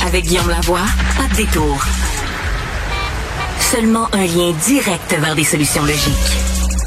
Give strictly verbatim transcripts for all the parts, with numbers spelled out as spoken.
Avec Guillaume Lavoie, pas de détour. Seulement un lien direct vers des solutions logiques.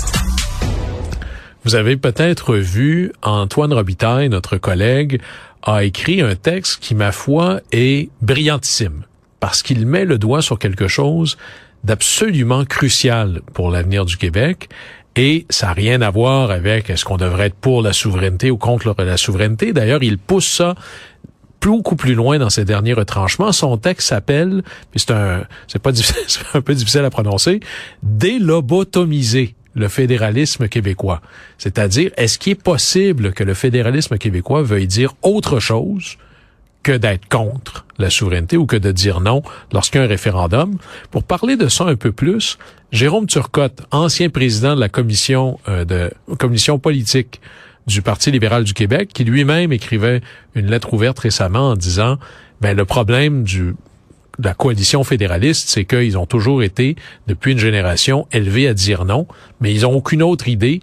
Vous avez peut-être vu, Antoine Robitaille, notre collègue, a écrit un texte qui, ma foi, est brillantissime, parce qu'il met le doigt sur quelque chose d'absolument crucial pour l'avenir du Québec, et ça n'a rien à voir avec est-ce qu'on devrait être pour la souveraineté ou contre la souveraineté. D'ailleurs, il pousse ça beaucoup plus loin dans ses derniers retranchements. Son texte s'appelle, puis c'est un, c'est pas difficile, c'est un peu difficile à prononcer, délobotomiser le fédéralisme québécois. C'est-à-dire, est-ce qu'il est possible que le fédéralisme québécois veuille dire autre chose que d'être contre la souveraineté ou que de dire non lorsqu'il y a un référendum? Pour parler de ça un peu plus, Jérôme Turcotte, ancien président de la commission euh, de commission politique du Parti libéral du Québec, qui lui-même écrivait une lettre ouverte récemment en disant, ben le problème du de la coalition fédéraliste, c'est qu'ils ont toujours été, depuis une génération, élevés à dire non, mais ils ont aucune autre idée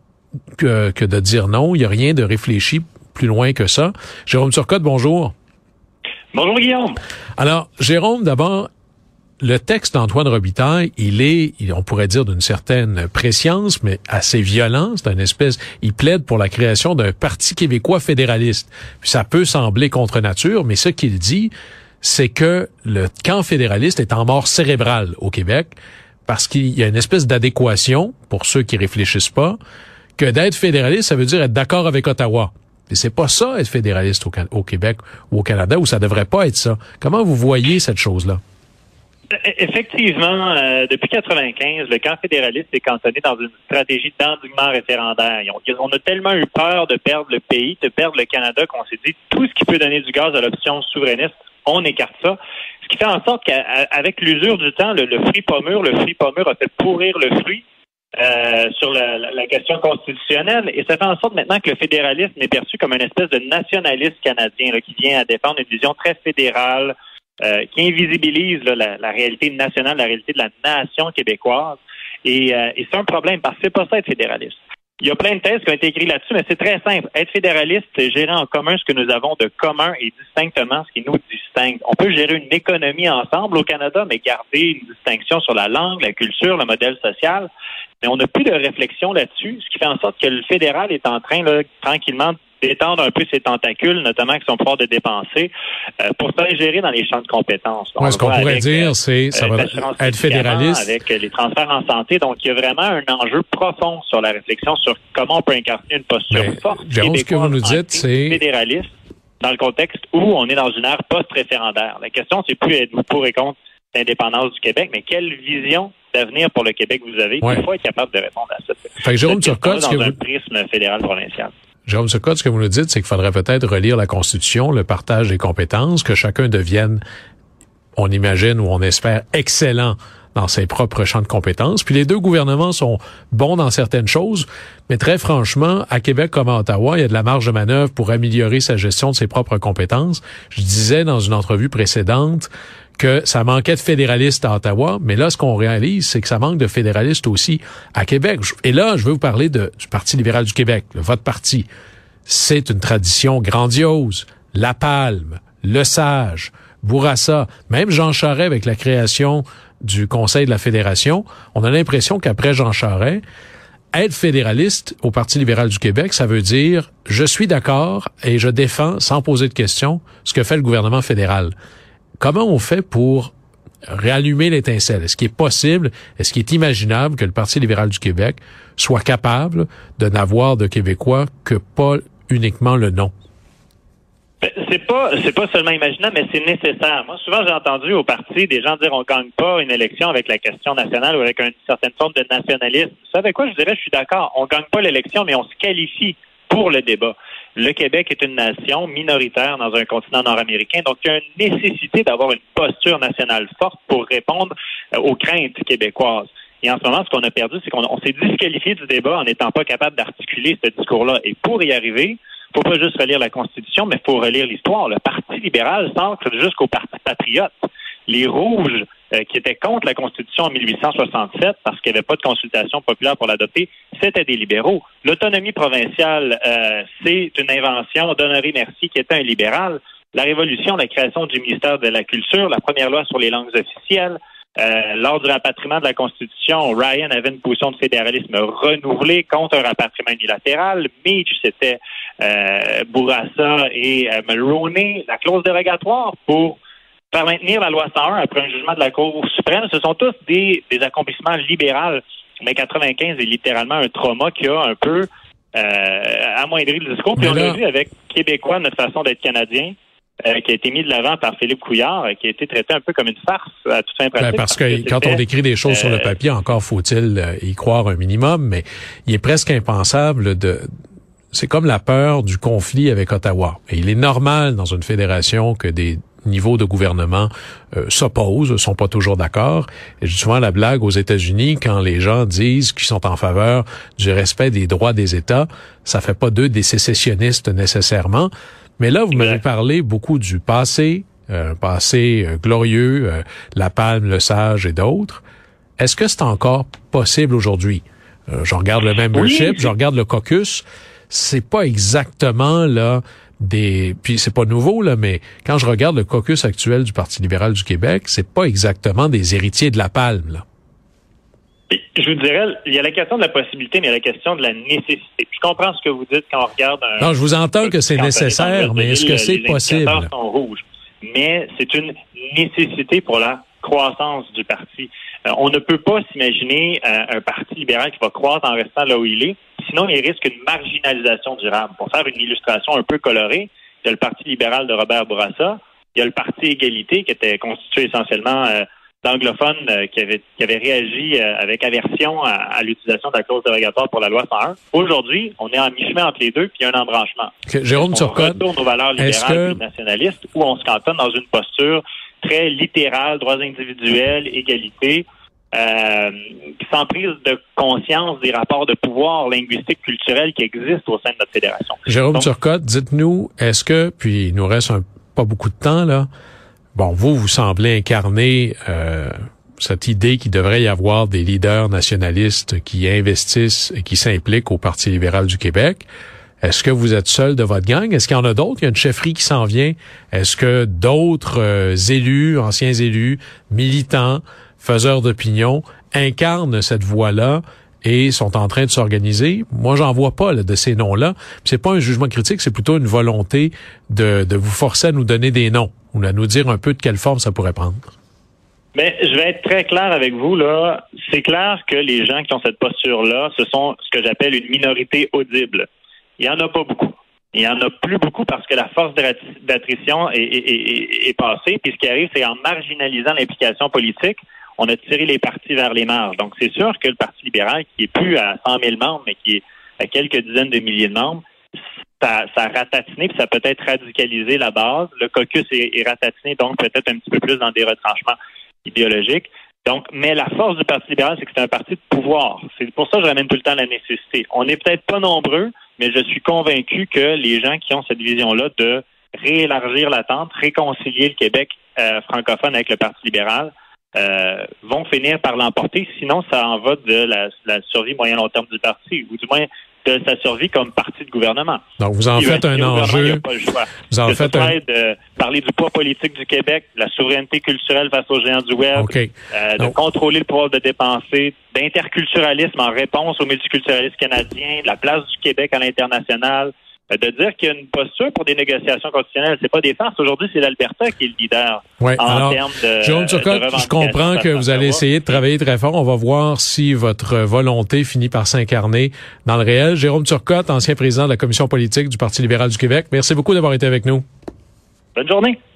que, que de dire non. Il n'y a rien de réfléchi plus loin que ça. Jérôme Turcotte, bonjour. Bonjour Guillaume. Alors, Jérôme, d'abord, le texte d'Antoine Robitaille, il est, on pourrait dire d'une certaine prescience, mais assez violent. C'est une espèce, il plaide pour la création d'un Parti québécois fédéraliste. Puis ça peut sembler contre nature, mais ce qu'il dit, c'est que le camp fédéraliste est en mort cérébrale au Québec parce qu'il y a une espèce d'adéquation, pour ceux qui réfléchissent pas, que d'être fédéraliste, ça veut dire être d'accord avec Ottawa. Et c'est pas ça, être fédéraliste au, au Québec ou au Canada, où ça devrait pas être ça. Comment vous voyez cette chose-là? Effectivement, euh, depuis quatre-vingt-quinze, le camp fédéraliste est cantonné dans une stratégie d'endiguement référendaire. On a tellement eu peur de perdre le pays, de perdre le Canada, qu'on s'est dit tout ce qui peut donner du gaz à l'option souverainiste, on écarte ça. Ce qui fait en sorte qu'avec l'usure du temps, le, le fruit pas mûr, le fruit pas mûr a fait pourrir le fruit euh, sur la, la, la question constitutionnelle. Et ça fait en sorte maintenant que le fédéralisme est perçu comme une espèce de nationaliste canadien là, qui vient à défendre une vision très fédérale, euh, qui invisibilise là, la, la réalité nationale, la réalité de la nation québécoise. Et, euh, et c'est un problème parce que c'est pas ça être fédéraliste. Il y a plein de thèses qui ont été écrites là-dessus, mais c'est très simple. Être fédéraliste, c'est gérer en commun ce que nous avons de commun et distinctement ce qui nous distingue. On peut gérer une économie ensemble au Canada, mais garder une distinction sur la langue, la culture, le modèle social. Mais on n'a plus de réflexion là-dessus, ce qui fait en sorte que le fédéral est en train, là, tranquillement, d'étendre un peu ses tentacules, notamment avec son pouvoir de dépenser, euh, pour s'ingérer dans les champs de compétences. Ouais, ce qu'on pourrait avec, dire, c'est ça va être fédéraliste. Avec les transferts en santé. Donc, il y a vraiment un enjeu profond sur la réflexion sur comment on peut incarner une posture Mais, forte. Jérôme, ce que vous nous dites, c'est fédéraliste dans le contexte où on est dans une ère post-référendaire. La question, c'est plus êtes-vous pour et contre l'indépendance du Québec, mais quelle vision d'avenir pour le Québec vous avez? Ouais. Il faut être capable de répondre à ça. Fait que Jérôme Turcotte, dans que un vous... prisme fédéral-provincial. Jérôme Turcotte, ce que vous nous dites, c'est qu'il faudrait peut-être relire la Constitution, le partage des compétences, que chacun devienne, on imagine ou on espère, excellent dans ses propres champs de compétences. Puis les deux gouvernements sont bons dans certaines choses, mais très franchement, à Québec comme à Ottawa, il y a de la marge de manœuvre pour améliorer sa gestion de ses propres compétences. Je disais dans une entrevue précédente que ça manquait de fédéralistes à Ottawa, mais là, ce qu'on réalise, c'est que ça manque de fédéralistes aussi à Québec. Et là, je veux vous parler de, du Parti libéral du Québec, le votre parti. C'est une tradition grandiose. La Palme, Le Sage, Bourassa, même Jean Charest avec la création du Conseil de la Fédération, on a l'impression qu'après Jean Charest, être fédéraliste au Parti libéral du Québec, ça veut dire je suis d'accord et je défends, sans poser de questions, ce que fait le gouvernement fédéral. Comment on fait pour réallumer l'étincelle? Est-ce qu'il est possible, est-ce qu'il est imaginable que le Parti libéral du Québec soit capable de n'avoir de Québécois que pas uniquement le nom? C'est pas c'est pas seulement imaginable, mais c'est nécessaire. Moi, souvent, j'ai entendu au parti des gens dire on gagne pas une élection avec la question nationale ou avec une certaine forme de nationalisme. Vous savez quoi? Je dirais, je suis d'accord. On gagne pas l'élection, mais on se qualifie pour le débat. Le Québec est une nation minoritaire dans un continent nord-américain, donc il y a une nécessité d'avoir une posture nationale forte pour répondre aux craintes québécoises. Et en ce moment, ce qu'on a perdu, c'est qu'on on s'est disqualifié du débat en n'étant pas capable d'articuler ce discours-là. Et pour y arriver, il ne faut pas juste relire la Constitution, mais il faut relire l'histoire. Le Parti libéral s'ancre jusqu'au Parti patriote. Les Rouges, euh, qui étaient contre la Constitution en mille huit cent soixante-sept, parce qu'il n'y avait pas de consultation populaire pour l'adopter, c'était des libéraux. L'autonomie provinciale, euh, c'est une invention d'Honoré Mercier, qui était un libéral. la révolution, la création du ministère de la Culture, la première loi sur les langues officielles. Euh, lors du rapatriement de la Constitution, Ryan avait une position de fédéralisme renouvelée contre un rapatriement unilatéral. Mitch, c'était euh, Bourassa et euh, Mulroney. La clause dérogatoire pour faire maintenir la loi cent un après un jugement de la Cour suprême, ce sont tous des, des accomplissements libéraux. Mais quatre-vingt-quinze est littéralement un trauma qui a un peu euh, amoindri le discours. Puis on l'a vu avec Québécois, notre façon d'être Canadien, euh, qui a été mis de l'avant par Philippe Couillard, qui a été traité un peu comme une farce à toute fin pratique. Ben parce que, parce que quand on décrit des choses euh, sur le papier, encore faut-il euh, y croire un minimum, mais il est presque impensable de... C'est comme la peur du conflit avec Ottawa. Et il est normal dans une fédération que des niveaux de gouvernement euh, s'opposent, sont pas toujours d'accord. Et j'ai souvent la blague aux États-Unis quand les gens disent qu'ils sont en faveur du respect des droits des États, ça fait pas d'eux des sécessionnistes nécessairement. Mais là, vous m'avez parlé beaucoup du passé, un euh, passé euh, glorieux, euh, La Palme, Le Sage et d'autres. Est-ce que c'est encore possible aujourd'hui? Euh, je regarde le membership, oui. je regarde le caucus. C'est pas exactement là des puis c'est pas nouveau là, mais quand je regarde le caucus actuel du Parti libéral du Québec, c'est pas exactement des héritiers de La Palme là. Je vous dirais, il y a la question de la possibilité, mais il y a la question de la nécessité. Je comprends ce que vous dites quand on regarde un... Non, je vous entends que c'est nécessaire, mais est-ce que c'est possible? Les indicateurs sont rouges. Mais c'est une nécessité pour la croissance du parti. Euh, on ne peut pas s'imaginer euh, un parti libéral qui va croître en restant là où il est. Sinon, il risque une marginalisation durable. Pour faire une illustration un peu colorée, il y a le Parti libéral de Robert Bourassa, il y a le Parti Égalité qui était constitué essentiellement euh, d'anglophones euh, qui, avaient, qui avaient réagi euh, avec aversion à, à l'utilisation de la clause dérogatoire pour la loi cent un. Aujourd'hui, on est en mi-chemin entre les deux, puis il y a un embranchement. Okay, Jérôme Turcotte, on retourne aux valeurs libérales que... et nationalistes, où on se cantonne dans une posture très littérale, droits individuels, égalité, euh, sans prise de conscience des rapports de pouvoir linguistique, culturel qui existent au sein de notre fédération. Jérôme Donc, Turcotte, dites-nous, est-ce que, puis il nous reste un, pas beaucoup de temps là, bon, vous, vous semblez incarner euh, cette idée qu'il devrait y avoir des leaders nationalistes qui investissent et qui s'impliquent au Parti libéral du Québec. Est-ce que vous êtes seul de votre gang? Est-ce qu'il y en a d'autres? Il y a une chefferie qui s'en vient. Est-ce que d'autres euh, élus, anciens élus, militants, faiseurs d'opinion, incarnent cette voie-là et sont en train de s'organiser? Moi, j'en vois pas là, de ces noms-là. Puis c'est pas un jugement critique, c'est plutôt une volonté de, de vous forcer à nous donner des noms ou à nous dire un peu de quelle forme ça pourrait prendre. Mais je vais être très clair avec vous, là. C'est clair que les gens qui ont cette posture-là, ce sont ce que j'appelle une minorité audible. Il n'y en a pas beaucoup. Il n'y en a plus beaucoup parce que la force d'attrition est, est, est, est passée. Puis ce qui arrive, c'est en marginalisant l'implication politique, on a tiré les partis vers les marges. Donc c'est sûr que le Parti libéral, qui est plus à cent mille membres, mais qui est à quelques dizaines de milliers de membres, ça, ça a ratatiné, puis ça peut être radicalisé la base. Le caucus est, est ratatiné, donc peut-être un petit peu plus dans des retranchements idéologiques. Donc, mais la force du Parti libéral, c'est que c'est un parti de pouvoir. C'est pour ça que je ramène tout le temps la nécessité. On n'est peut-être pas nombreux, mais je suis convaincu que les gens qui ont cette vision-là de réélargir l'attente, réconcilier le Québec euh, francophone avec le Parti libéral, euh, vont finir par l'emporter. Sinon, ça en va de la, la survie moyen-long terme du parti, ou du moins de sa survie comme parti de gouvernement. Donc, vous en si faites un enjeu. Vous en faites un... de parler du poids politique du Québec, de la souveraineté culturelle face aux géants du web, okay. euh, de Donc... contrôler le pouvoir de dépenser, d'interculturalisme en réponse au multiculturalisme canadien, de la place du Québec à l'international, euh, de dire qu'il y a une posture pour des négociations constitutionnelles. C'est pas des farces. Aujourd'hui, c'est l'Alberta qui est le leader ouais, en alors, termes de Jérôme Turcotte, je comprends que vous allez essayer de travailler très fort. On va voir si votre volonté finit par s'incarner dans le réel. Jérôme Turcotte, ancien président de la Commission politique du Parti libéral du Québec. Merci beaucoup d'avoir été avec nous. Bonne journée.